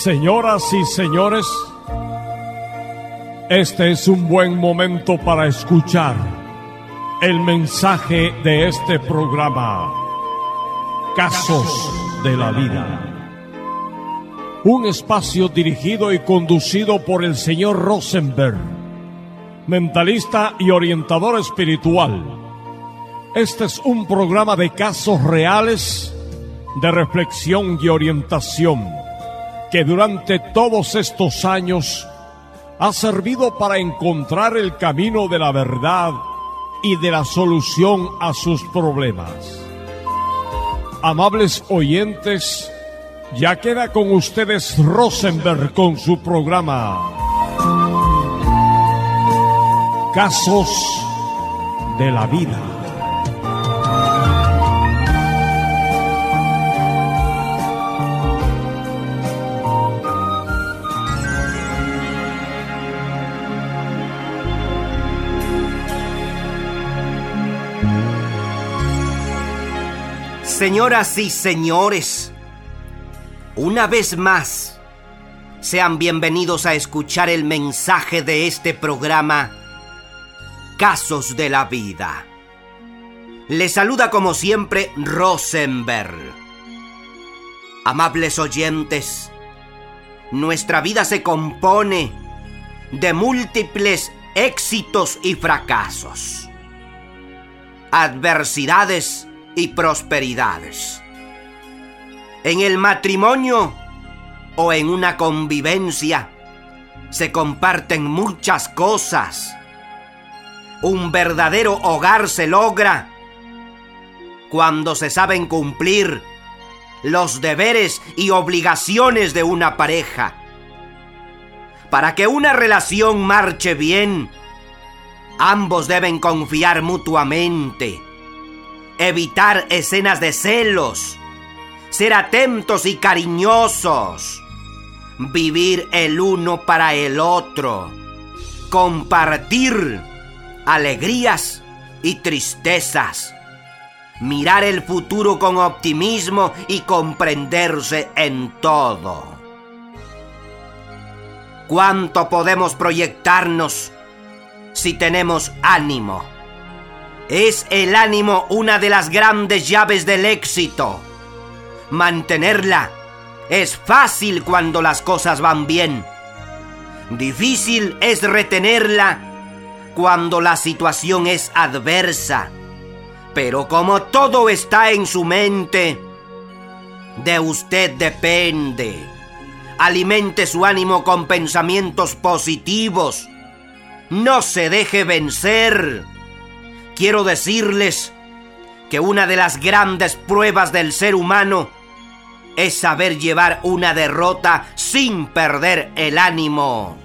Señoras y señores, este es un buen momento para escuchar el mensaje de este programa, Casos de la Vida. Un espacio dirigido y conducido por el señor Rosenberg, mentalista y orientador espiritual. Este es un programa de casos reales, de reflexión y orientación, que durante todos estos años ha servido para encontrar el camino de la verdad y de la solución a sus problemas. Amables oyentes, ya queda con ustedes Rosenberg con su programa Casos de la Vida. Señoras y señores, una vez más, sean bienvenidos a escuchar el mensaje de este programa, Casos de la Vida. Les saluda como siempre Rosenberg. Amables oyentes, nuestra vida se compone de múltiples éxitos y fracasos, adversidades y prosperidades. En el matrimonio o en una convivencia se comparten muchas cosas. Un verdadero hogar se logra cuando se saben cumplir los deberes y obligaciones de una pareja. Para que una relación marche bien, ambos deben confiar mutuamente, evitar escenas de celos, ser atentos y cariñosos, vivir el uno para el otro, compartir alegrías y tristezas, mirar el futuro con optimismo y comprenderse en todo. ¿Cuánto podemos proyectarnos si tenemos ánimo? Es el ánimo una de las grandes llaves del éxito. Mantenerla es fácil cuando las cosas van bien. Difícil es retenerla cuando la situación es adversa. Pero como todo está en su mente, de usted depende. Alimente su ánimo con pensamientos positivos. No se deje vencer. Quiero decirles que una de las grandes pruebas del ser humano es saber llevar una derrota sin perder el ánimo.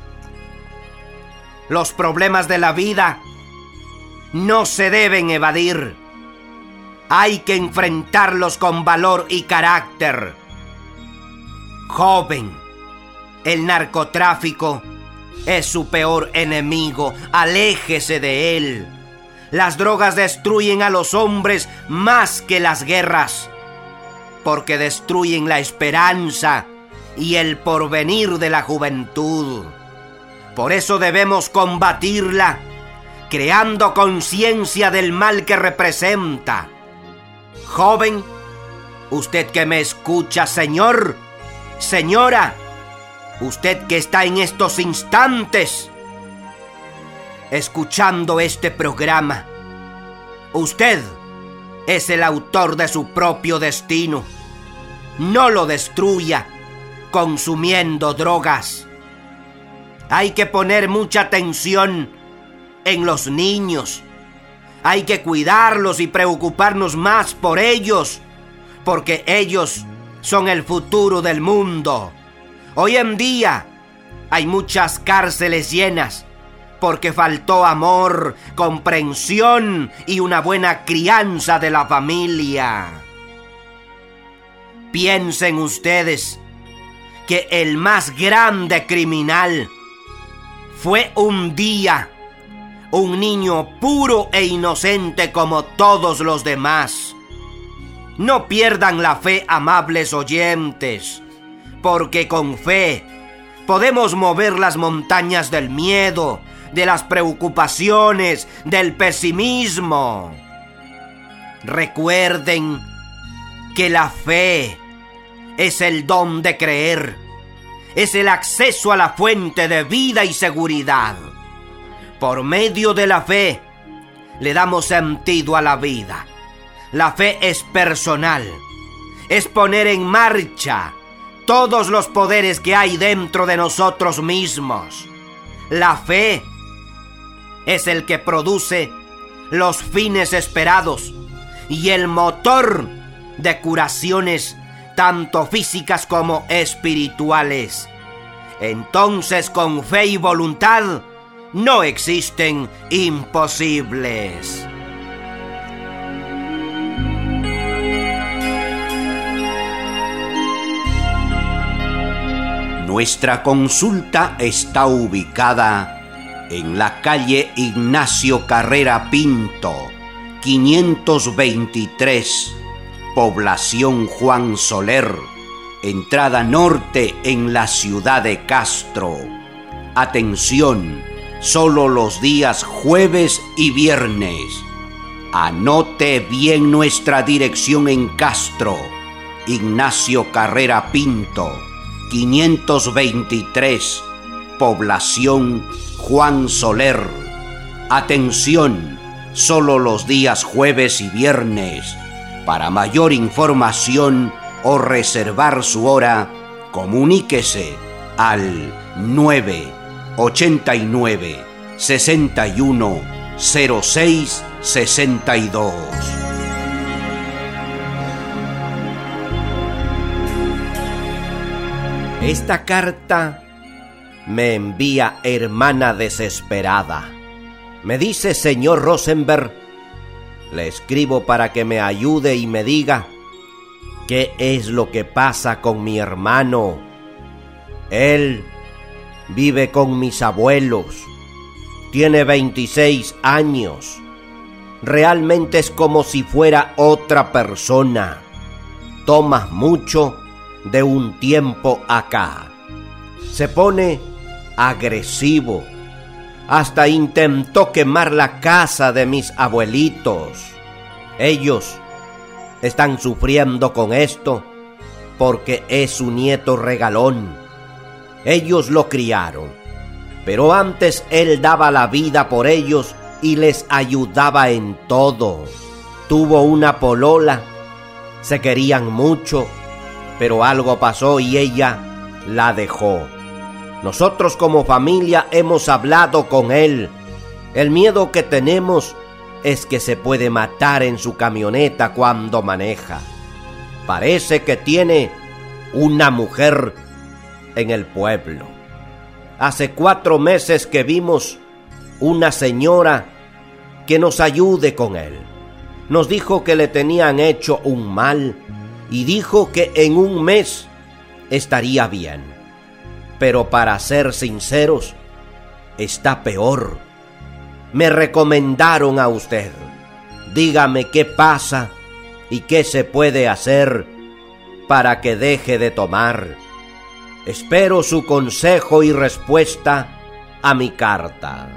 Los problemas de la vida no se deben evadir. Hay que enfrentarlos con valor y carácter. Joven, el narcotráfico es su peor enemigo. Aléjese de él. Las drogas destruyen a los hombres más que las guerras, porque destruyen la esperanza y el porvenir de la juventud. Por eso debemos combatirla, creando conciencia del mal que representa. Joven, usted que me escucha, señor, señora, usted que está en estos instantes escuchando este programa, usted es el autor de su propio destino. No lo destruya consumiendo drogas. Hay que poner mucha atención en los niños. Hay que cuidarlos y preocuparnos más por ellos, porque ellos son el futuro del mundo. Hoy en día hay muchas cárceles llenas porque faltó amor, comprensión y una buena crianza de la familia. Piensen ustedes que el más grande criminal fue un día un niño puro e inocente como todos los demás. No pierdan la fe, amables oyentes, porque con fe podemos mover las montañas del miedo, de las preocupaciones, del pesimismo. Recuerden que la fe es el don de creer, es el acceso a la fuente de vida y seguridad. Por medio de la fe le damos sentido a la vida. La fe es personal, es poner en marcha todos los poderes que hay dentro de nosotros mismos. La fe es el que produce los fines esperados y el motor de curaciones tanto físicas como espirituales. Entonces, con fe y voluntad no existen imposibles. Nuestra consulta está ubicada en la calle Ignacio Carrera Pinto, 523, población Juan Soler, entrada norte en la ciudad de Castro. Atención, solo los días jueves y viernes. Anote bien nuestra dirección en Castro, Ignacio Carrera Pinto, 523, población Juan Soler. Atención, solo los días jueves y viernes. Para mayor información o reservar su hora, comuníquese al 989 61 06 62. Esta carta me envía hermana desesperada. Me dice: señor Rosenberg, le escribo para que me ayude y me diga qué es lo que pasa con mi hermano. Él vive con mis abuelos, tiene 26 años. Realmente es como si fuera otra persona. Toma mucho de un tiempo acá. Se pone agresivo. Hasta intentó quemar la casa de mis abuelitos. Ellos están sufriendo con esto porque es su nieto regalón. Ellos lo criaron, pero antes él daba la vida por ellos y les ayudaba en todo. Tuvo una polola, se querían mucho, pero algo pasó y ella la dejó. Nosotros como familia hemos hablado con él. El miedo que tenemos es que se puede matar en su camioneta cuando maneja. Parece que tiene una mujer en el pueblo. Hace 4 meses que vimos una señora que nos ayude con él. Nos dijo que le tenían hecho un mal y dijo que en un mes estaría bien. Pero para ser sinceros, está peor. Me recomendaron a usted. Dígame qué pasa y qué se puede hacer para que deje de tomar. Espero su consejo y respuesta a mi carta.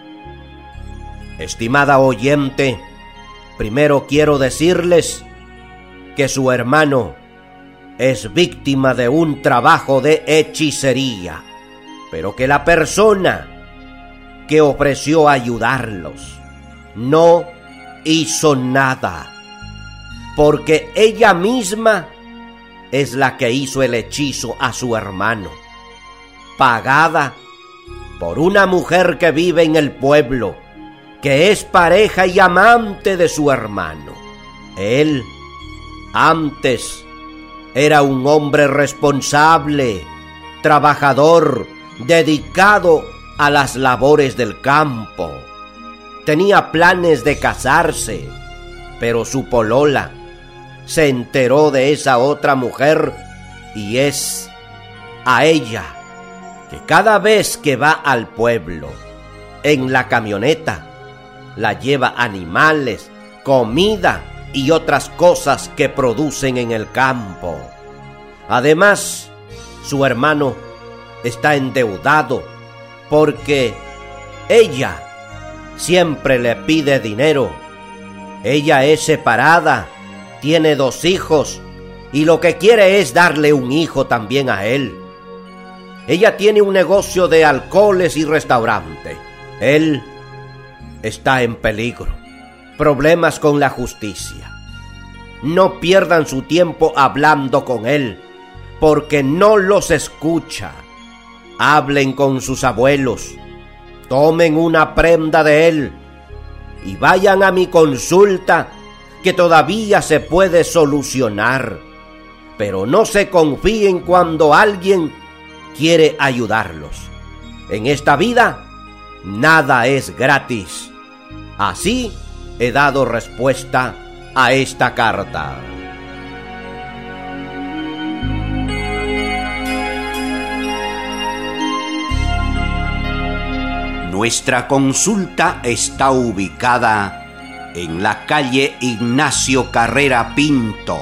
Estimada oyente, primero quiero decirles que su hermano es víctima de un trabajo de hechicería, pero que la persona que ofreció ayudarlos no hizo nada, porque ella misma es la que hizo el hechizo a su hermano, pagada por una mujer que vive en el pueblo, que es pareja y amante de su hermano. Él antes era un hombre responsable, trabajador, dedicado a las labores del campo. Tenía planes de casarse, pero su polola se enteró de esa otra mujer y es a ella que cada vez que va al pueblo, en la camioneta, la lleva animales, comida y otras cosas que producen en el campo. Además, su hermano, está endeudado porque ella siempre le pide dinero. Ella es separada, tiene 2 hijos y lo que quiere es darle un hijo también a él. Ella tiene un negocio de alcoholes y restaurante. Él está en peligro. Problemas con la justicia. No pierdan su tiempo hablando con él, porque no los escucha. Hablen con sus abuelos. Tomen una prenda de él y vayan a mi consulta, que todavía se puede solucionar. Pero no se confíen cuando alguien quiere ayudarlos. En esta vida, nada es gratis. Así he dado respuesta a esta carta. Nuestra consulta está ubicada en la calle Ignacio Carrera Pinto,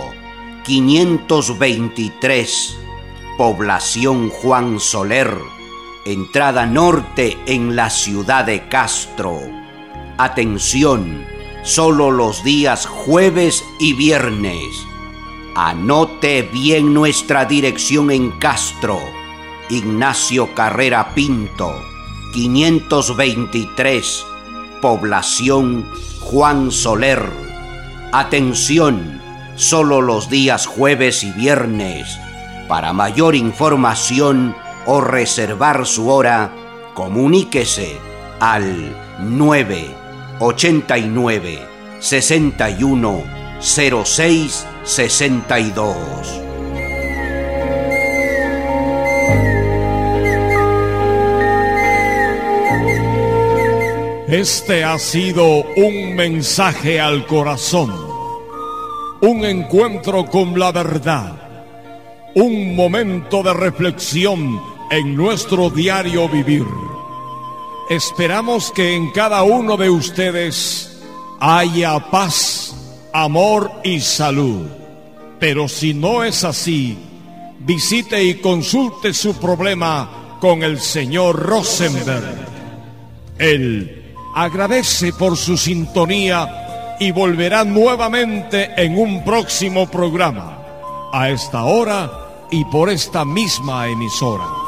523, población Juan Soler, entrada norte en la ciudad de Castro. Atención, solo los días jueves y viernes. Anote bien nuestra dirección en Castro, Ignacio Carrera Pinto, 523, población Juan Soler. Atención, solo los días jueves y viernes. Para mayor información o reservar su hora, comuníquese al 989 61 06 62. Este ha sido un mensaje al corazón, un encuentro con la verdad, un momento de reflexión en nuestro diario vivir. Esperamos que en cada uno de ustedes haya paz, amor y salud. Pero si no es así, visite y consulte su problema con el señor Rosenberg. Él agradece por su sintonía y volverá nuevamente en un próximo programa, a esta hora y por esta misma emisora.